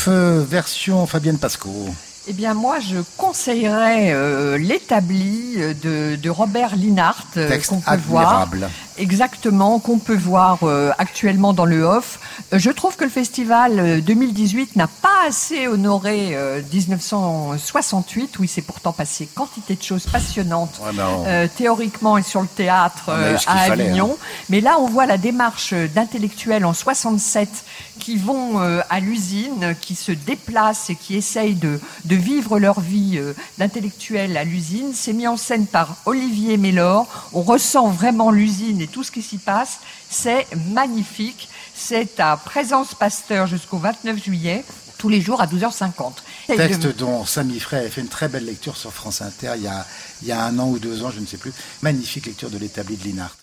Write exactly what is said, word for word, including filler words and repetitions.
off, euh, version Fabienne Pasco. Eh bien, moi, je conseillerais euh, l'établi de, de Robert Linhart, euh, Texte qu'on peut admirable. voir. Exactement, qu'on peut voir euh, actuellement dans le off. Euh, je trouve que le festival euh, deux mille dix-huit n'a pas assez honoré euh, dix-neuf cent soixante-huit, où il s'est pourtant passé quantité de choses passionnantes, Ouais, ben on... euh, théoriquement et sur le théâtre On a eu euh, ce qu'il à fallait, Avignon. hein. Mais là, on voit la démarche d'intellectuels en soixante-sept qui vont euh, à l'usine, qui se déplacent et qui essayent de, de vivre leur vie euh, d'intellectuels à l'usine. C'est mis en scène par Olivier Mélor. On ressent vraiment l'usine et tout ce qui s'y passe. C'est magnifique. C'est à Présence Pasteur jusqu'au vingt-neuf juillet, tous les jours à douze heures cinquante. Texte de... dont Samy Frey avait fait une très belle lecture sur France Inter il y a, il y a un an ou deux ans, je ne sais plus. Magnifique lecture de l'établi de Linhart.